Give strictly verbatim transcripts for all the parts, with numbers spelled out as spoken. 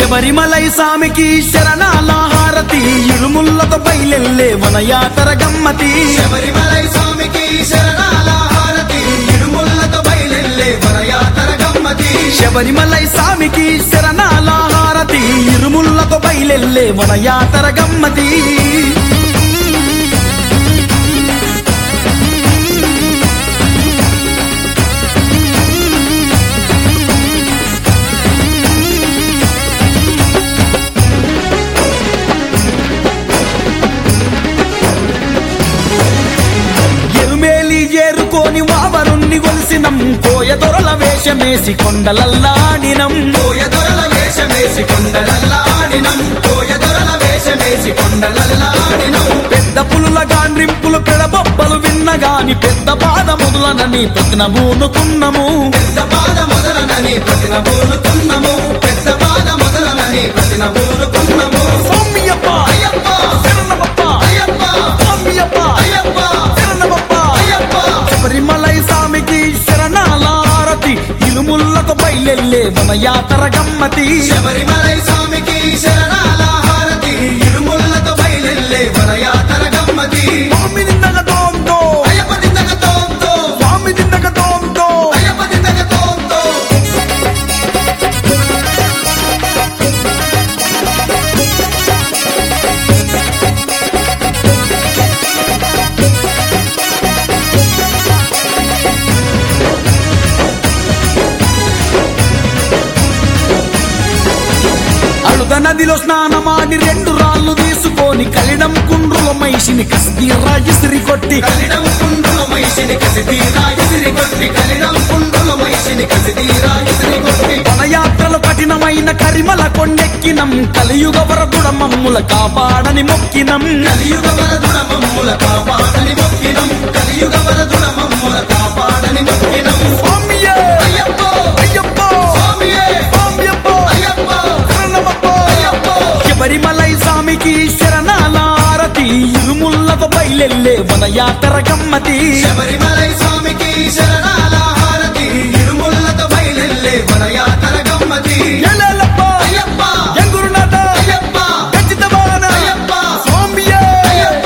శబరిమలై స్వామికి శరణాల హారతి ఇరుముల్లతో బయలెల్లే వనయాతర గమ్మతి శబరిమలై స్వామికి శరణాల హారతి ఇరుముల్లతో బయలెల్లే వనయాతర గమ్మతి శబరిమలై స్వామికి శరణాల హారతి ఇరుముల్లతో బయలెల్లే వనయాతర గమ్మతి ఏరుకోని వావరుణ్ణి గొలిసినం కోయ దొరల వేషమేసి కొండలల్లాడినం కోయ దొరల వేషమేసి కొండలల్లాడినం కోయ దొరల వేషమేసి కొండలల్లాడినం పెద్ద పులుల గాండ్రింపులు పెడబొబ్బలు విన్నగాని పెద్ద బాధ మొదలనని ప్రతినబూనుకున్నము పెద్ద బాధ మొదలనని ప్రతినబూనుకున్నము పెద్ద బాధ మొదలనని ప్రతినబూనుకున్నము స్వామియప్ప అయ్యప్ప శరణమప్ప అయ్యప్ప స్వామియప్ప అయ్యప్ప శరణమప్ప అయ్యప్ప శబరిమలై స్వామికి శరణాల హారతి ఇరుముల్లతో బయలెల్లే వనయాతర గమ్మతి శబరిమలై స్వామికి శరణాల హారతి ఇరుముల్లతో బయలెల్లే వనయాతర గమ్మతి స్వామి నిన్నగ తోంతో అయ్యప్ప దిందగ తోంతో స్వామి నిన్నగ తోంతో అయ్యప్ప దిందగ తోంతో అలుద నదిలో స్నానమాడి రెండు రాళ్ళు తీసుకొని కలిడం కుండ్రుల మైషిని కసిదీరా ఇసిరి కొట్టి కలిడం కుండుల మైషిని కసిదీరా ఇసిరి కొట్టి కలిడం కుండుల మైషిని కసిదీరా ఇసిరి కొట్టి వనయాత్రలు కఠినమైన కరిమల కొండెక్కినం కలియుగ వరదుడ మమ్ముల కాపాడని మొక్కినం కలియుగ వరదుడ మమ్ముల కాపాడని మొక్కినం కలియుగ వరదుడ మమ్ముల కాపాడని మొక్కినం స్వామియే అయ్యప్ప అయ్యప్ప స్వామియే స్వామియప్ప అయ్యప్ప శరణమప్ప అయ్యప్ప శబరిమలై స్వామికి శరణాల హారతి ఇరుముల్లతో బయలెల్లే వనయాతర గమ్మతి శబరిమలై స్వామికి శరణాల హారతి ఇరుముల్లతో బయలెల్లే వనయాతర గమ్మతి ఎల్లెల్లప్ప అయ్యప్ప ఎంగురునాథ అయ్యప్ప ఖచ్చితమాన అయ్యప్ప స్వామియే అయ్యప్ప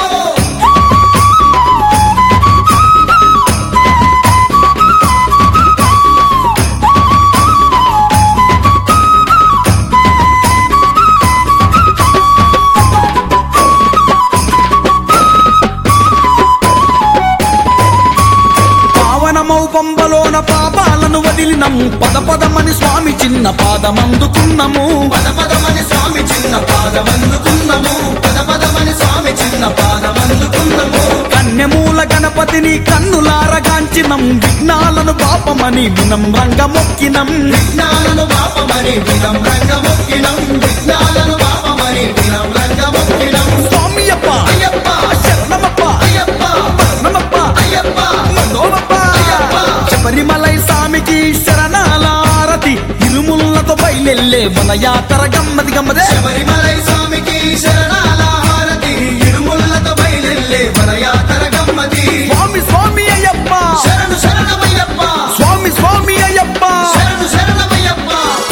పావనమౌ పంబలోన పాపాలను వదిలినం పద పదమని స్వామి చిన్న పాదమందుకున్నము పద పదమని స్వామి చిన్న పాదమందుకున్నము పద పదమని స్వామి చిన్న పాదమందుకున్నము కన్యమూల గణపతిని కన్నులారగాంచినం విఘ్నాలను పాపమని వినమ్రంగ మొక్కినం విఘ్నాలను పాపమని వినమ్రంగ మొక్కినం విఘ్నాలను పాపమని వినమ్రంగ మొక్కినం స్వామియప్ప అయ్యప్ప శరణమప్ప అయ్యప్ప పరణమప్ప అయ్యప్ప మనోమప్ప అయ్యప్ప శబరిమలై స్వామికి శరణాల హారతి ఇరుముల్లతో బయలెల్లే వనయాతర గమ్మతి గమ్మదే శబరిమలై స్వామికి శరణాల హారతి ఇరుముల్లతో బయలెల్లే వనయాతర గమ్మతి స్వామి స్వామి అయ్యప్ప శరణు శరణమయ్యప్ప స్వామి స్వామి అయ్యప్ప శరణు శరణమయ్యప్ప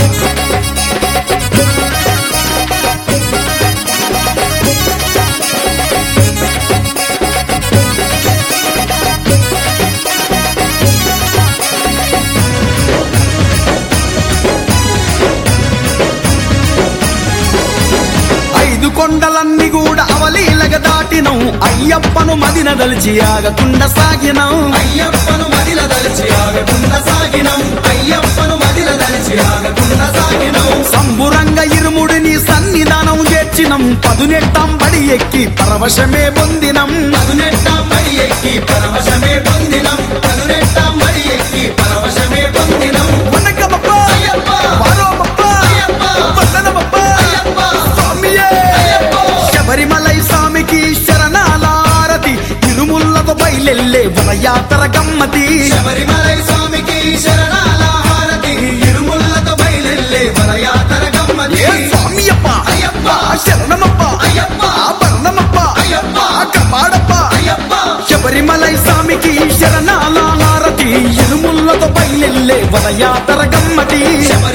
ఐదు కొండలన్నీ కూడా అవలీలగ దాటినం అయ్యప్పను మదిన దలిచి ఆగకుండా సాగినం అయ్యప్పను మదిల దలిచి ఆగకుండా సాగినం అయ్యప్పను మదిల దలిచి ఆగకుండా సాగినం సంబురంగ ఇరుముడిని సన్నిధానం చేర్చినం పదునెట్టాం బడి ఎక్కి పరవశమే పొందినం పదునెట్టాం మడి ఎక్కి పరవశమే పొందినం పదునెట్టాం మడి ఎక్కి పరవశమే పొందినం వనకమప్ప అయ్యప్ప వారోమప్ప అయ్యప్ప వందనమప్ప అయ్యప్ప స్వామియే అయ్యప్ప శబరిమలై స్వామికి శరణాల హారతి ఇరుముల్లతో బయలెల్లే వనయాతర గమ్మతి శబరిమలై స్వామికి శరణాల హారతి ఇరుముల్లతో బయలెల్లే వనయాతర గమ్మతి ఏ స్వామియప్ప అయ్యప్ప శరణమప్ప అయ్యప్ప పరణమప్ప అయ్యప్ప కపాడప్ప అయ్యప్ప శబరిమలై స్వామికి శరణాల హారతి ఇరుముల్లతో బయలెల్లే వనయాతర గమ్మతి శబరిమలై